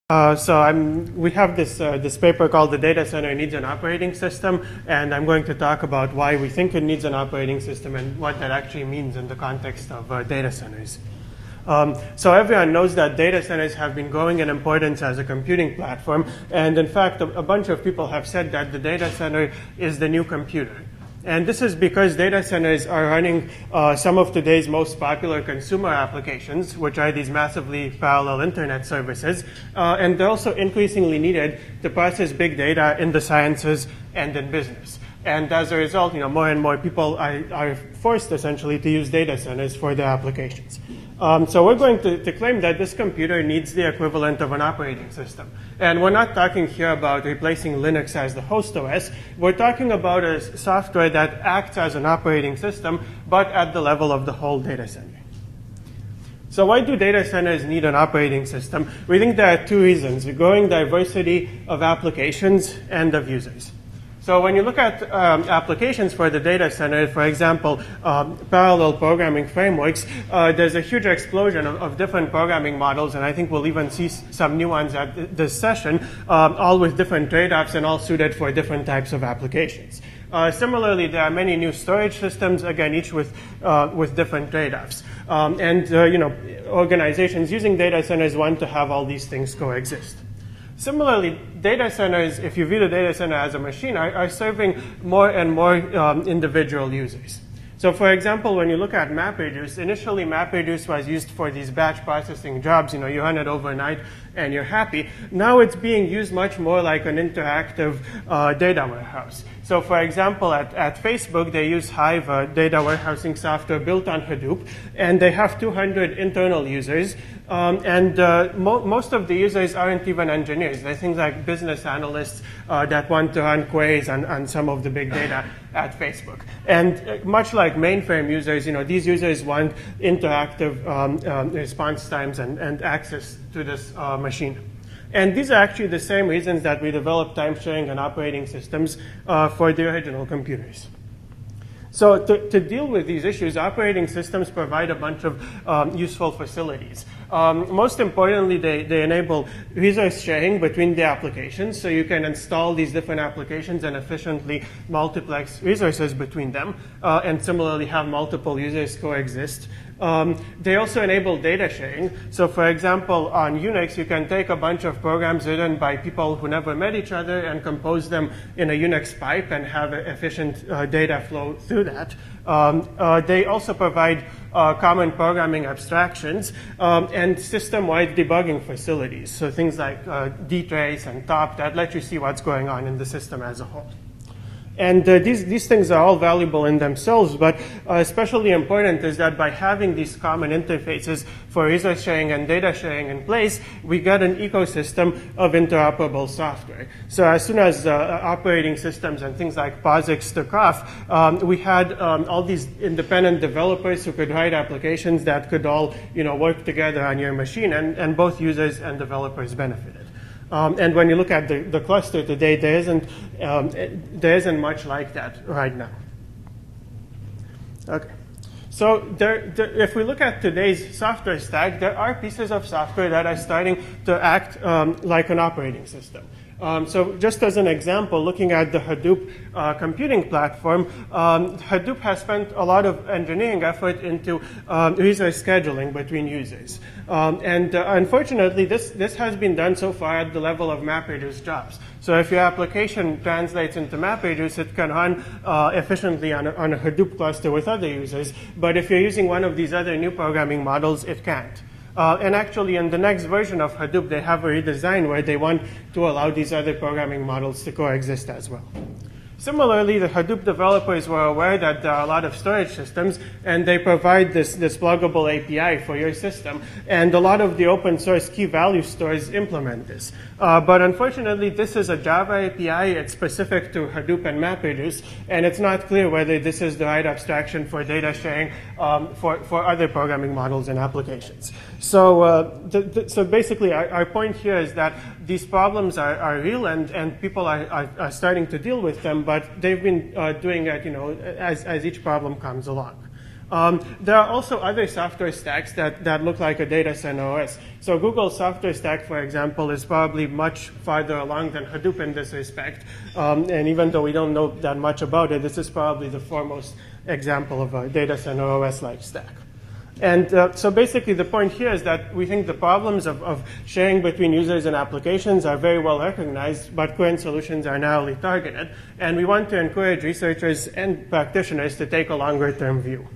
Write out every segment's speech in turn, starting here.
We have this paper called "The Data Center Needs an Operating System," and I'm going to talk about why we think it needs an operating system and what that actually means in the context of data centers. So everyone knows that data centers have been growing in importance as a computing platform, and in fact, a bunch of people have said that the data center is the new computer. And this is because data centers are running some of today's most popular consumer applications, which are these massively parallel internet services. And they're also increasingly needed to process big data in the sciences and in business. And as a result, more and more people are forced essentially to use data centers for their applications. So we're going to claim that this computer needs the equivalent of an operating system. And we're not talking here about replacing Linux as the host OS. We're talking about a software that acts as an operating system, but at the level of the whole data center. So why do data centers need an operating system? We think there are two reasons: the growing diversity of applications and of users. So when you look at applications for the data center, for example, parallel programming frameworks, there's a huge explosion of different programming models, and I think we'll even see some new ones at this session, all with different trade-offs and all suited for different types of applications. Similarly, there are many new storage systems, again, each with different trade-offs. Organizations using data centers want to have all these things coexist. Similarly, data centers, if you view the data center as a machine, are serving more and more individual users. So for example, when you look at MapReduce, initially MapReduce was used for these batch processing jobs. You run it overnight and you're happy. Now it's being used much more like an interactive data warehouse. So for example, at Facebook, they use Hive, a data warehousing software built on Hadoop, and they have 200 internal users. Most of the users aren't even engineers. They're things like business analysts that want to run queries on some of the big data at Facebook. And much like mainframe users, these users want interactive response times and access to this machine. And these are actually the same reasons that we developed time-sharing and operating systems for the original computers. So to deal with these issues, operating systems provide a bunch of useful facilities. Most importantly, they enable resource sharing between the applications, so you can install these different applications and efficiently multiplex resources between them, and similarly have multiple users coexist. They also enable data sharing. So for example, on Unix, you can take a bunch of programs written by people who never met each other and compose them in a Unix pipe and have efficient data flow through that. They also provide common programming abstractions and system-wide debugging facilities. So things like dtrace and top that let you see what's going on in the system as a whole. And these things are all valuable in themselves, but especially important is that by having these common interfaces for resource sharing and data sharing in place, we get an ecosystem of interoperable software. So as soon as operating systems and things like POSIX took off, we had all these independent developers who could write applications that could all work together on your machine, and both users and developers benefited. And when you look at the cluster today, there isn't much like that right now. Okay. So if we look at today's software stack, there are pieces of software that are starting to act like an operating system. So just as an example, looking at the Hadoop computing platform, Hadoop has spent a lot of engineering effort into resource scheduling between users. Unfortunately, this has been done so far at the level of MapReduce jobs. So if your application translates into MapReduce, it can run efficiently on a Hadoop cluster with other users. But if you're using one of these other new programming models, it can't. And actually, in the next version of Hadoop, they have a redesign where they want to allow these other programming models to coexist as well. Similarly, the Hadoop developers were aware that there are a lot of storage systems, and they provide this pluggable API for your system. And a lot of the open source key value stores implement this. But unfortunately, this is a Java API. It's specific to Hadoop and MapReduce, and it's not clear whether this is the right abstraction for data sharing for other programming models and applications. So, so basically, our point here is that these problems are real, and people are starting to deal with them, but they've been doing it, as each problem comes along. There are also other software stacks that look like a data center OS. So Google's software stack, for example, is probably much farther along than Hadoop in this respect. And even though we don't know that much about it, this is probably the foremost example of a data center OS-like stack. And so basically the point here is that we think the problems of sharing between users and applications are very well recognized, but current solutions are narrowly targeted. And we want to encourage researchers and practitioners to take a longer-term view.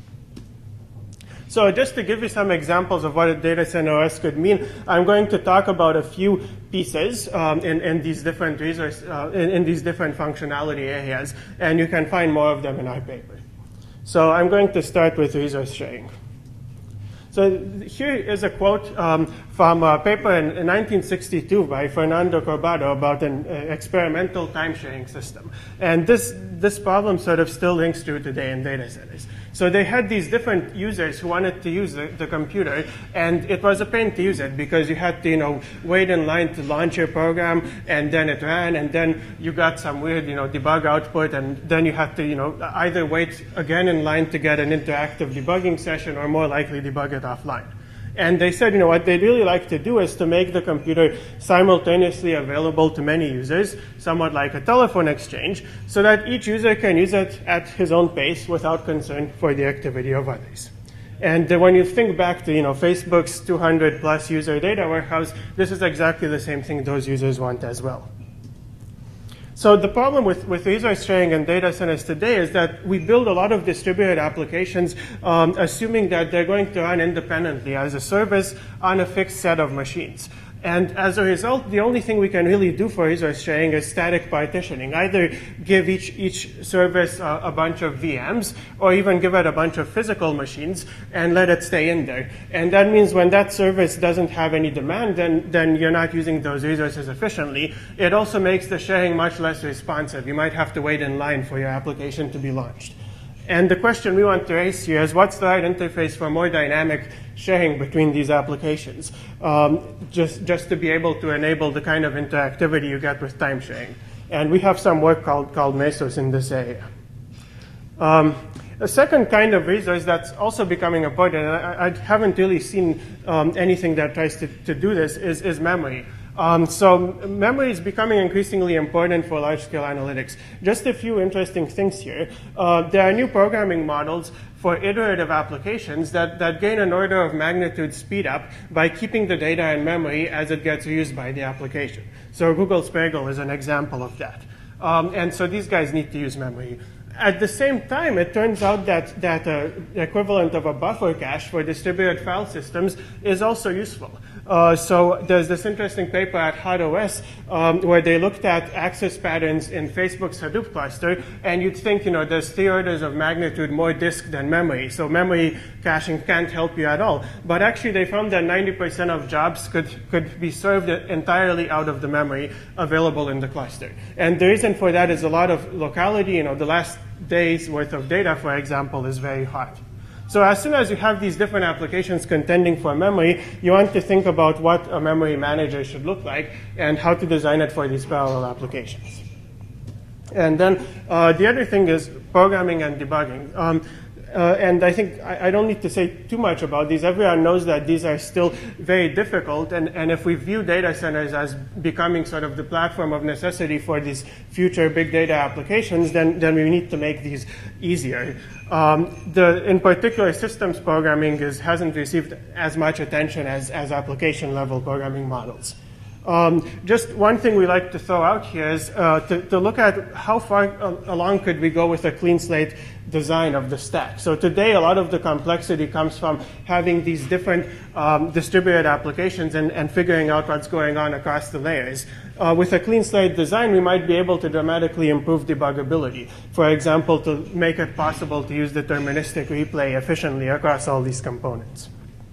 So just to give you some examples of what a data center OS could mean, I'm going to talk about a few pieces in these different in these different functionality areas, and you can find more of them in our paper. So I'm going to start with resource sharing. So here is a quote from a paper in 1962 by Fernando Corbado about an experimental time-sharing system. And this problem sort of still links to today in data centers. So they had these different users who wanted to use the computer, and it was a pain to use it because you had to, wait in line to launch your program, and then it ran, and then you got some weird, debug output, and then you had to, either wait again in line to get an interactive debugging session, or more likely debug it offline. And they said, what they'd really like to do is to make the computer simultaneously available to many users, somewhat like a telephone exchange, so that each user can use it at his own pace without concern for the activity of others. And when you think back to Facebook's 200+ user data warehouse, this is exactly the same thing those users want as well. So the problem with resource sharing in data centers today is that we build a lot of distributed applications assuming that they're going to run independently as a service on a fixed set of machines. And as a result, the only thing we can really do for resource sharing is static partitioning. Either give each service a bunch of VMs, or even give it a bunch of physical machines and let it stay in there. And that means when that service doesn't have any demand, then you're not using those resources efficiently. It also makes the sharing much less responsive. You might have to wait in line for your application to be launched. And the question we want to raise here is, what's the right interface for more dynamic sharing between these applications, just to be able to enable the kind of interactivity you get with time sharing? And we have some work called Mesos in this area. A second kind of resource that's also becoming important, and I haven't really seen anything that tries to do this, is memory. So memory is becoming increasingly important for large-scale analytics. Just a few interesting things here. There are new programming models for iterative applications that gain an order of magnitude speed up by keeping the data in memory as it gets used by the application. So Google Spargle is an example of that. And so these guys need to use memory. At the same time, it turns out that the equivalent of a buffer cache for distributed file systems is also useful. So there's this interesting paper at HotOS where they looked at access patterns in Facebook's Hadoop cluster, and you'd think, there's 3 orders of magnitude more disk than memory, so memory caching can't help you at all. But actually, they found that 90% of jobs could be served entirely out of the memory available in the cluster. And the reason for that is a lot of locality. The last day's worth of data, for example, is very hot. So as soon as you have these different applications contending for memory, you want to think about what a memory manager should look like and how to design it for these parallel applications. And then the other thing is programming and debugging. And I think I don't need to say too much about these. Everyone knows that these are still very difficult. And if we view data centers as becoming sort of the platform of necessity for these future big data applications, then we need to make these easier. In particular, systems programming hasn't received as much attention as application-level programming models. Just one thing we like to throw out here is to look at how far along could we go with a clean slate design of the stack. So today, a lot of the complexity comes from having these different distributed applications and figuring out what's going on across the layers. With a clean slate design, we might be able to dramatically improve debuggability. For example, to make it possible to use deterministic replay efficiently across all these components.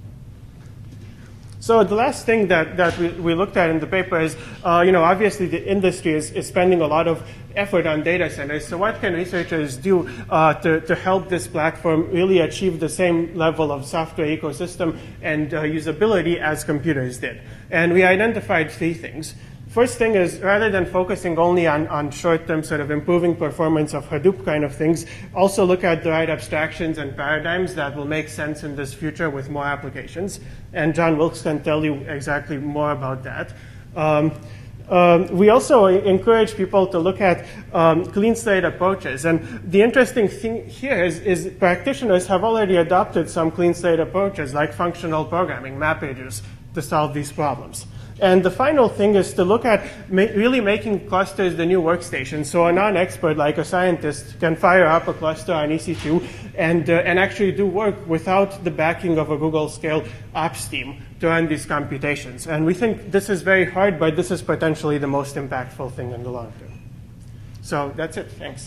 So the last thing that we looked at in the paper is, obviously the industry is spending a lot of effort on data centers. So what can researchers do to help this platform really achieve the same level of software ecosystem and usability as computers did? And we identified 3 things. First thing is, rather than focusing only on short-term sort of improving performance of Hadoop kind of things, also look at the right abstractions and paradigms that will make sense in this future with more applications. And John Wilkes can tell you exactly more about that. We also encourage people to look at clean slate approaches. And the interesting thing here is practitioners have already adopted some clean slate approaches like functional programming, map pages, to solve these problems. And the final thing is to look at really making clusters the new workstation. So a non-expert like a scientist can fire up a cluster on EC2 and actually do work without the backing of a Google scale ops team to run these computations. And we think this is very hard, but this is potentially the most impactful thing in the long term. So that's it. Thanks.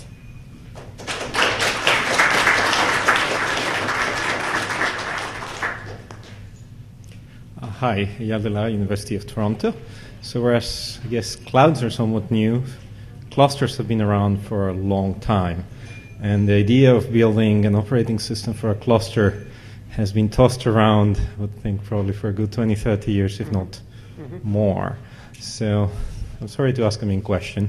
Hi, Eyal Delahare, University of Toronto. So whereas I guess clouds are somewhat new, clusters have been around for a long time. And the idea of building an operating system for a cluster has been tossed around, I would think, probably for a good 20, 30 years, if not more. So I'm sorry to ask a main question,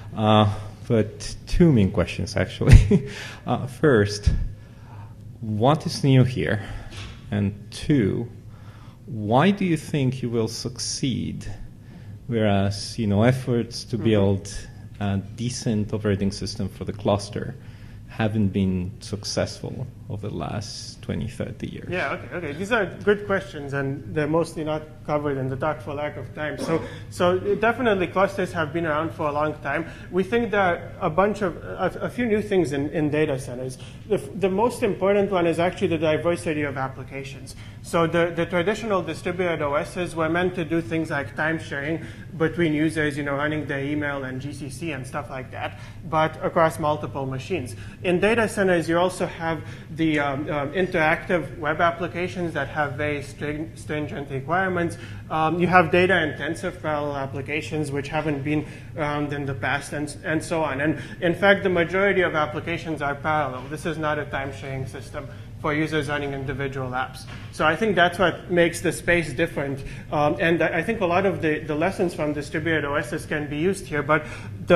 but two main questions, actually. First, what is new here? And two, why do you think you will succeed, whereas efforts to build a decent operating system for the cluster haven't been successful over the last 20, 30 years? Yeah, okay. These are good questions, and they're mostly not covered in the talk for lack of time. So definitely clusters have been around for a long time. We think there are a few new things in data centers. The most important one is actually the diversity of applications. So the traditional distributed OSs were meant to do things like time sharing between users, running their email and GCC and stuff like that, but across multiple machines. In data centers, you also have the interactive web applications that have very stringent requirements. You have data-intensive parallel applications which haven't been around in the past, and so on. And in fact, the majority of applications are parallel. This is not a time-sharing system for users running individual apps. So I think that's what makes the space different. And I think a lot of the lessons from distributed OSs can be used here, but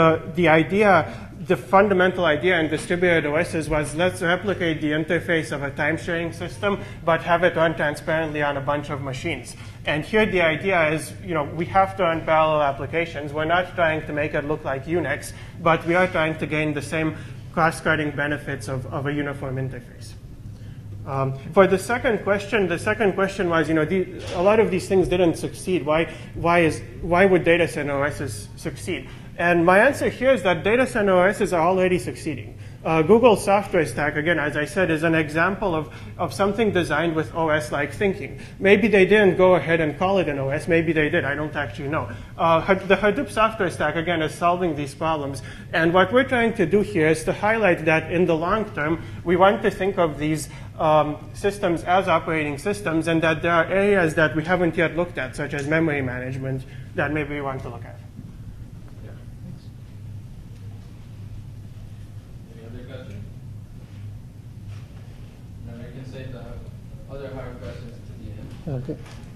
the fundamental idea in distributed OSs was let's replicate the interface of a time-sharing system, but have it run transparently on a bunch of machines. And here the idea is, we have to run parallel applications. We're not trying to make it look like Unix, but we are trying to gain the same cross-cutting benefits of a uniform interface. For the second question was, a lot of these things didn't succeed. Why would data center OSs succeed? And my answer here is that data center OSs are already succeeding. Google Software Stack, again, as I said, is an example of something designed with OS-like thinking. Maybe they didn't go ahead and call it an OS. Maybe they did. I don't actually know. The Hadoop Software Stack, again, is solving these problems. And what we're trying to do here is to highlight that in the long term, we want to think of these systems as operating systems, and that there are areas that we haven't yet looked at, such as memory management, that maybe we want to look at. Save the other hard questions to the end. Okay.